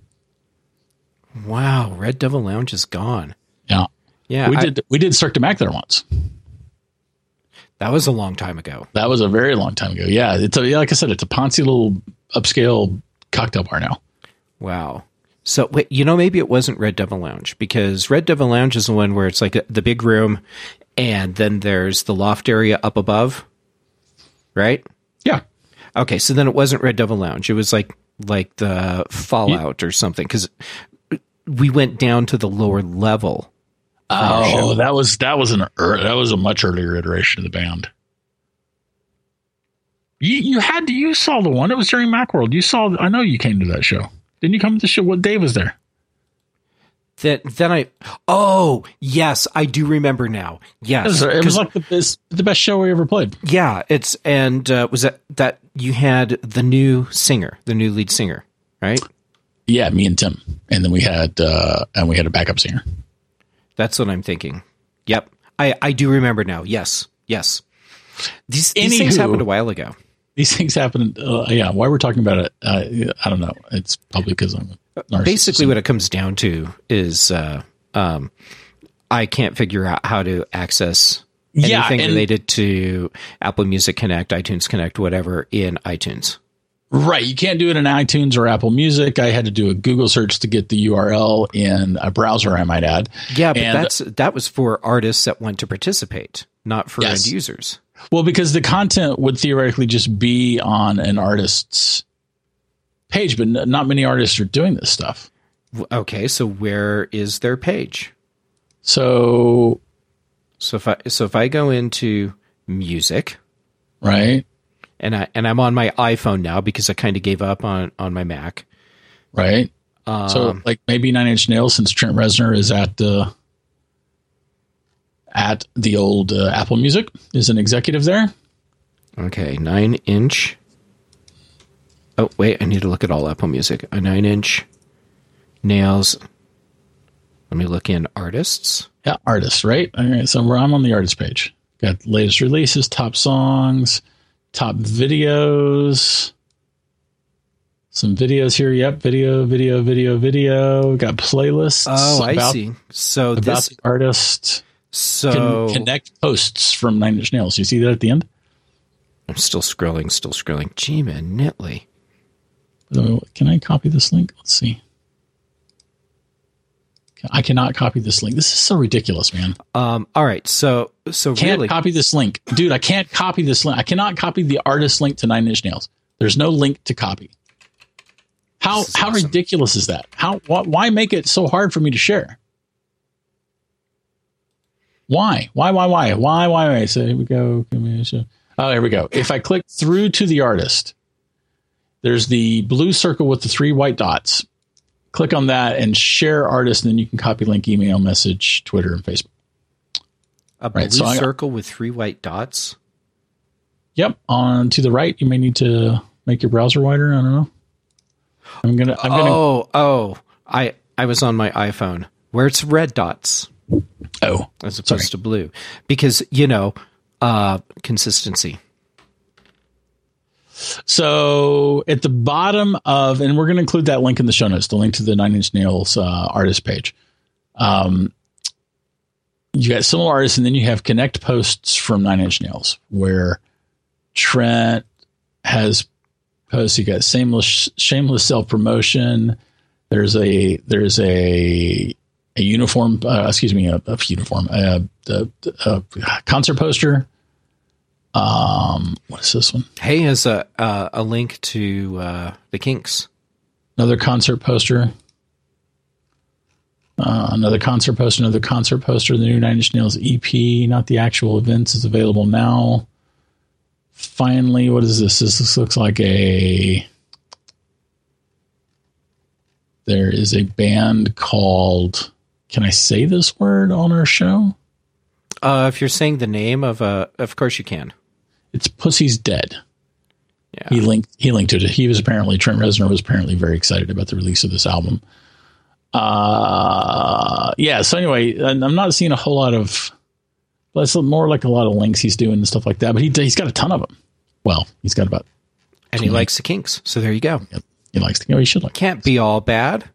Wow, Red Devil Lounge is gone. Yeah. Yeah, we I, did. We did Cirque du Mac there once. That was a long time ago. That was a very long time ago. Yeah, it's a, like I said, it's a poncy little upscale cocktail bar now. Wow. So wait, you know, maybe it wasn't Red Devil Lounge, because Red Devil Lounge is the one where it's like the big room, and then there's the loft area up above, right? Yeah. Okay, so then it wasn't Red Devil Lounge. It was like like the Fallout yeah. or something, because we went down to the lower level. Oh, that was that was an that was a much earlier iteration of the band. You you had to you saw the one. It was during Macworld. You saw. I know you came to that show. Didn't you come to the show? What Dave was there? That then I. Oh yes, I do remember now. Yes, it was, it was like the best the best show we ever played. Yeah, it's and uh, was that that you had the new singer, the new lead singer, right? Yeah, me and Tim, and then we had uh, and we had a backup singer. That's what I'm thinking. Yep. I, I do remember now. Yes. Yes. These, these things happened a while ago. These things happened. Uh, yeah. Why we're talking about it, uh, I don't know. It's probably because I'm a narcissist. Basically what it comes down to is uh, um, I can't figure out how to access anything yeah, related to Apple Music Connect, iTunes Connect, whatever in iTunes. Right. You can't do it in iTunes or Apple Music. I had to do a Google search to get the U R L in a browser, I might add. Yeah, but and, that's that was for artists that want to participate, not for yes. end users. Well, because the content would theoretically just be on an artist's page, but not many artists are doing this stuff. Okay, so where is their page? So, so if I so if I go into music, right? And I and I'm on my iPhone now because I kind of gave up on, on my Mac. Right. Um, so like maybe Nine Inch Nails, since Trent Reznor is at the at the old uh, Apple Music, is an executive there. Okay, Nine Inch. Oh wait, I need to look at all Apple Music. A Nine Inch Nails. Let me look in artists. Yeah, artists. Right. All right. So I'm on the artist page. Got latest releases, top songs. Top videos, some videos here. Yep, video, video, video, video. Got playlists. Oh, I see. So about this the artist. So can connect posts from Nine Inch Nails. You see that at the end? I'm still scrolling, still scrolling. Gee, man, Nittly. So can I copy this link? Let's see. I cannot copy this link. This is so ridiculous, man. Um, all right. So, so can't really copy this link, dude. I can't copy this link. I cannot copy the artist link to Nine Inch Nails. There's no link to copy. How, how awesome. ridiculous is that? How, wh- why make it so hard for me to share? Why, why, why, why, why, why, why? So here we go. Oh, here we go. If I click through to the artist, there's the blue circle with the three white dots. click on that and share artist, and then you can copy link, email, message, Twitter, and Facebook. A blue right, so circle I, with three white dots? Yep. On to the right, you may need to make your browser wider. I don't know. I'm gonna. I'm gonna. Oh, oh! I I was on my iPhone where it's red dots. Oh, as opposed sorry. to blue, because you know, uh, consistency. So at the bottom of, and we're going to include that link in the show notes, the link to the Nine Inch Nails uh, artist page. Um, you got similar artists, and then you have connect posts from Nine Inch Nails, where Trent has posts. You got shameless, shameless self promotion. There's a there's a a uniform. Uh, excuse me, a, a uniform. A, a, a concert poster. Um, what is this one? Hey, has a uh, a link to uh, the Kinks. Another concert poster. Uh, another concert poster. Another concert poster. The new Nine Inch Nails E P, not the actual events, is available now. Finally, what is this? This, this looks like a. There is a band called. Can I say this word on our show? Uh, if you're saying the name of a, of course you can. It's Pussy's Dead. Yeah. He linked he linked to it. He was apparently, Trent Reznor was apparently very excited about the release of this album. Uh, yeah, so anyway, I'm not seeing a whole lot of, but it's more like a lot of links he's doing and stuff like that, but he, he's got a ton of them. Well, he's got about. And he likes the Kinks, so there you go. Yep. He likes to go. He should like. Can't be all bad.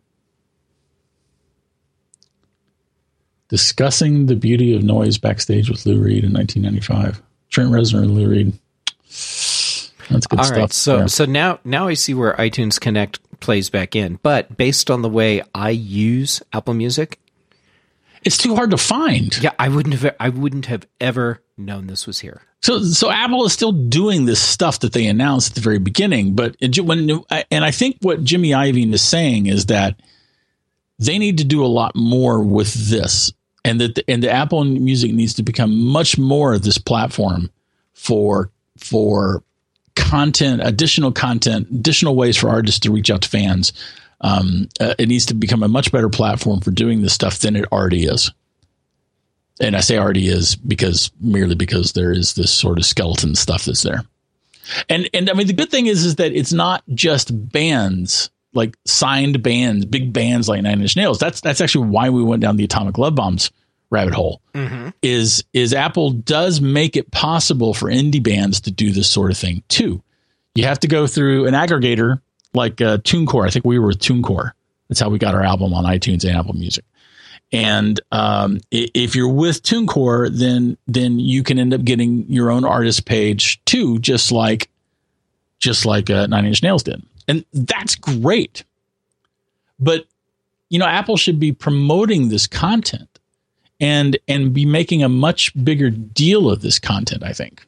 Discussing the beauty of noise backstage with Lou Reed in nineteen ninety-five. Trent Reznor and Lou Reed. That's good All stuff. right, so there. so now now I see where iTunes Connect plays back in, but based on the way I use Apple Music, it's too hard to find. Yeah, I wouldn't have I wouldn't have ever known this was here. So so Apple is still doing this stuff that they announced at the very beginning, but it, when and I think what Jimmy Iovine is saying is that they need to do a lot more with this. And that the, and the Apple Music needs to become much more of this platform for for content, additional content, additional ways for artists to reach out to fans. Um, uh, it needs to become a much better platform for doing this stuff than it already is. And I say already is because merely because there is this sort of skeleton stuff that's there. And and I mean the good thing is is that it's not just bands. Like signed bands, big bands like Nine Inch Nails. That's that's actually why we went down the Atomic Love Bombs rabbit hole. Mm-hmm. Is is Apple does make it possible for indie bands to do this sort of thing too. You have to go through an aggregator like uh, TuneCore. I think we were with TuneCore. That's how we got our album on iTunes and Apple Music. And um, if you're with TuneCore, then then you can end up getting your own artist page too, just like just like uh, Nine Inch Nails did. And that's great. But, you know, Apple should be promoting this content and and be making a much bigger deal of this content, I think.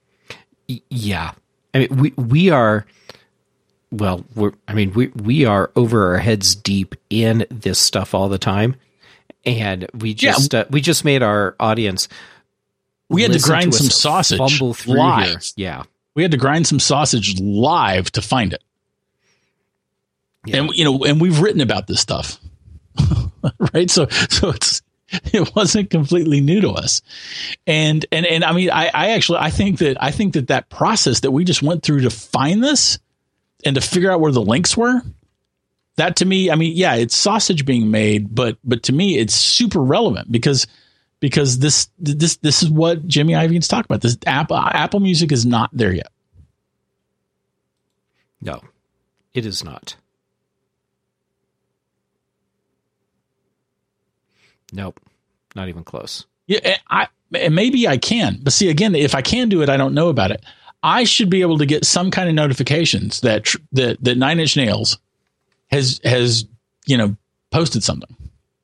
Yeah. I mean, we we are, well, we're, I mean, we, we are over our heads deep in this stuff all the time. And we just, yeah. uh, we just made our audience. We had to grind to some sausage fumble through live. Here. Yeah. We had to grind some sausage live to find it. Yeah. And, you know, and we've written about this stuff, right? So, so it's, it wasn't completely new to us. And, and, and I mean, I, I actually, I think that, I think that that process that we just went through to find this and to figure out where the links were, that to me, I mean, yeah, it's sausage being made, but, but to me, it's super relevant because, because this, this, this is what Jimmy Iovine's talking about. This Apple, Apple Music is not there yet. No, it is not. Nope, not even close. Yeah, I maybe I can, but see again, if I can do it, I don't know about it. I should be able to get some kind of notifications that that that Nine Inch Nails has has you know posted something,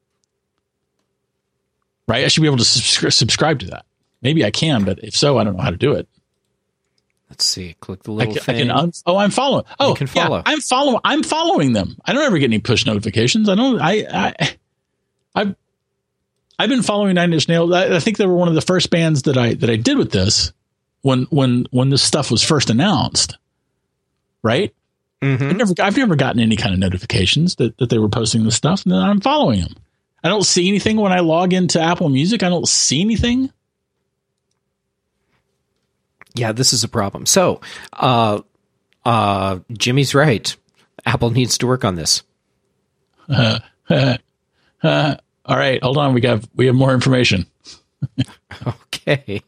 right? I should be able to subscri- subscribe to that. Maybe I can, but if so, I don't know how to do it. Let's see. Click the little I can, thing. I can un- oh, I'm following. Oh, you can follow. Yeah, I'm following. I'm following them. I don't ever get any push notifications. I don't. I. I. I've. I've been following Nine Inch Nails. I, I think they were one of the first bands that I that I did with this when when when this stuff was first announced, right? Mm-hmm. I've never, I've never gotten any kind of notifications that, that they were posting this stuff, and then I'm following them. I don't see anything when I log into Apple Music. I don't see anything. Yeah, this is a problem. So, uh, uh, Jimmy's right. Apple needs to work on this. Uh, uh, uh, all right, hold on. We got we have more information. Okay.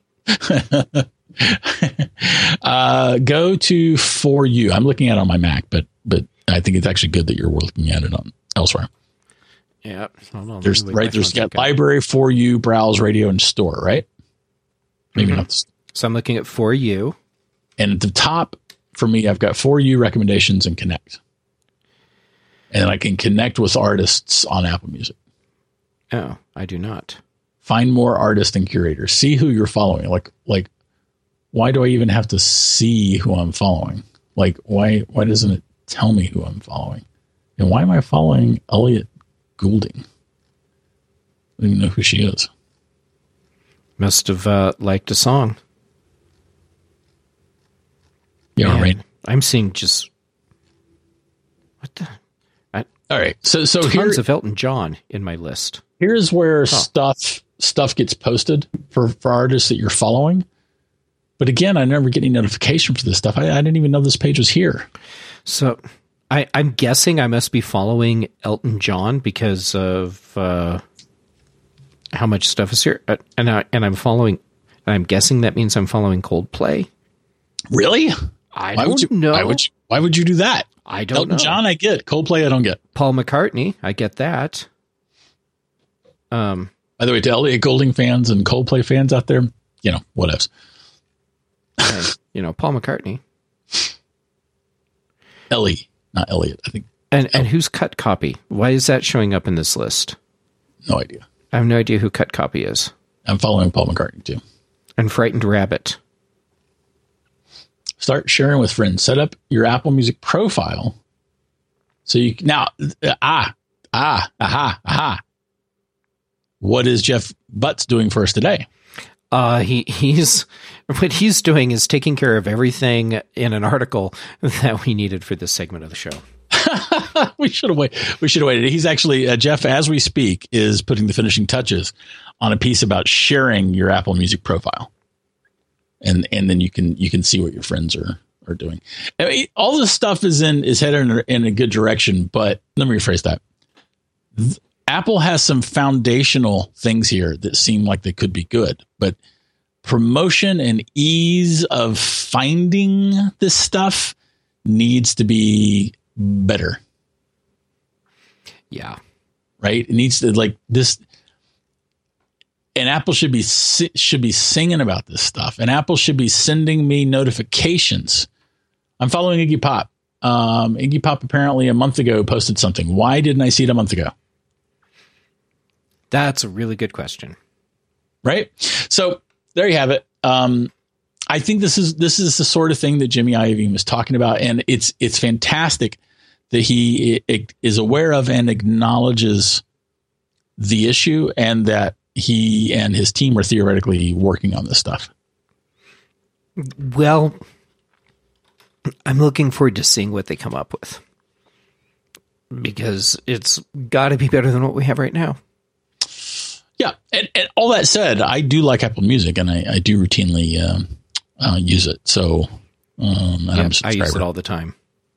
uh, go to For You. I'm looking at it on my Mac, but but I think it's actually good that you're looking at it on elsewhere. Yeah. Hold on, there's right. There's got Library, For You, Browse, Radio, and Store. Right. Maybe mm-hmm. not. The, so I'm looking at For You, and at the top for me, I've got For You, Recommendations, and Connect. And I can connect with artists on Apple Music. Oh, I do not. Find more artists and curators. See who you're following. Like, like, why do I even have to see who I'm following? Like, why, why doesn't it tell me who I'm following? And why am I following Elliot Goulding? I don't even know who she is. Must have uh, liked a song. Yeah, Man, right. I'm seeing just what the. I, All right, so so tons here, of Elton John in my list. Here's where oh. stuff stuff gets posted for, for artists that you're following. But again, I never get any notification for this stuff. I, I didn't even know this page was here. So I, I'm guessing I must be following Elton John because of uh, how much stuff is here, and I, and I'm following. And I'm guessing that means I'm following Coldplay. Really? I why don't would you, know. Why would you? Why would you do that? I don't Elton know. John, I get. Coldplay, I don't get. Paul McCartney, I get that. Um. By the way, to Elliot Goulding fans and Coldplay fans out there, you know, what else? Hey, you know, Paul McCartney. Ellie, not Elliot, I think. And Ellie. And who's Cut Copy? Why is that showing up in this list? No idea. I have no idea who Cut Copy is. I'm following Paul McCartney too. And Frightened Rabbit. Start sharing with friends. Set up your Apple Music profile. So you now, uh, ah, ah, aha, aha. What is Jeff Butts doing for us today? Uh, he he's what he's doing is taking care of everything in an article that we needed for this segment of the show. we should have waited. We should have waited. He's actually uh, Jeff, as we speak, is putting the finishing touches on a piece about sharing your Apple Music profile, and and then you can you can see what your friends are are doing. I mean, all this stuff is in is headed in a, in a good direction, but let me rephrase that. Th- Apple has some foundational things here that seem like they could be good, but promotion and ease of finding this stuff needs to be better. Yeah. Right. It needs to like this. And Apple should be, should be singing about this stuff, and Apple should be sending me notifications. I'm following Iggy Pop. Um, Iggy Pop apparently a month ago posted something. Why didn't I see it a month ago? That's a really good question. Right. So there you have it. Um, I think this is this is the sort of thing that Jimmy Iovine was talking about. And it's it's fantastic that he is aware of and acknowledges the issue, and that he and his team are theoretically working on this stuff. Well, I'm looking forward to seeing what they come up with, because it's got to be better than what we have right now. Yeah, and, and all that said, I do like Apple Music, and I, I do routinely uh, uh, use it. So um, yeah, I'm I use it all the time.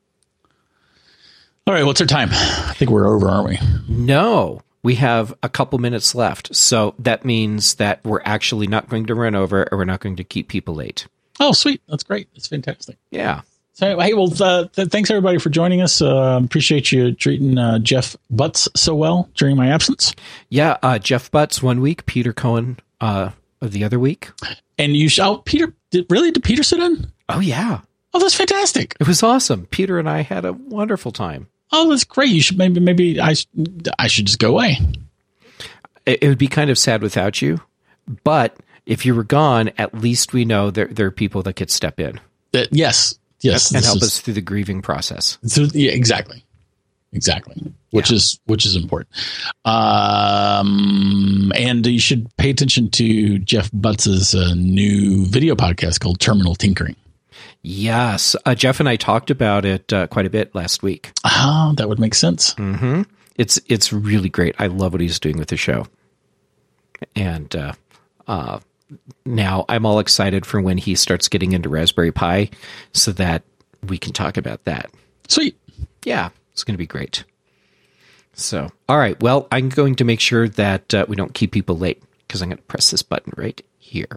All right, what's our time? I think we're over, aren't we? No, we have a couple minutes left. So that means that we're actually not going to run over, or we're not going to keep people late. Oh, sweet. That's great. That's fantastic. Yeah. So, hey, well, uh, th- thanks everybody for joining us. Uh, appreciate you treating uh, Jeff Butts so well during my absence. Yeah, uh, Jeff Butts one week, Peter Cohen uh, the other week. And you, sh- oh, Peter, did, really? Did Peter sit in? Oh, yeah. Oh, that's fantastic. It was awesome. Peter and I had a wonderful time. Oh, that's great. You should maybe, maybe I, I should just go away. It, it would be kind of sad without you, but if you were gone, at least we know there, there are people that could step in. Uh, yes. Yes, and help is, us through the grieving process. So, yeah, exactly, exactly. Which yeah. is which is important. Um, and you should pay attention to Jeff Butts's uh, new video podcast called Terminal Tinkering. Yes. Uh, Jeff and I talked about it uh, quite a bit last week. Oh, that would make sense. Mm-hmm. It's it's really great. I love what he's doing with the show. And uh, uh, now I'm all excited for when he starts getting into Raspberry Pi so that we can talk about that. Sweet. Yeah, it's going to be great. So, all right. Well, I'm going to make sure that uh, we don't keep people late because I'm going to press this button right here.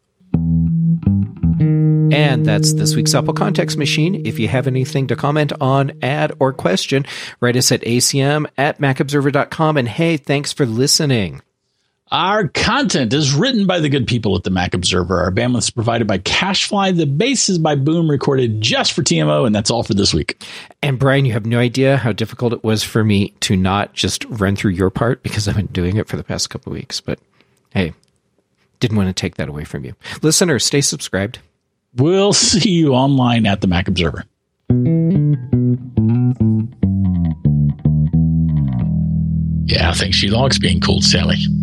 And that's this week's Apple Context Machine. If you have anything to comment on, add, or question, write us at A C M at mac observer dot com. And hey, thanks for listening. Our content is written by the good people at the Mac Observer. Our bandwidth is provided by CacheFly. The bass is by Boom, recorded just for T M O, and that's all for this week. And Brian, you have no idea how difficult it was for me to not just run through your part because I've been doing it for the past couple of weeks. But hey, didn't want to take that away from you. Listeners, stay subscribed. We'll see you online at the Mac Observer. Yeah, I think she likes being called Sally.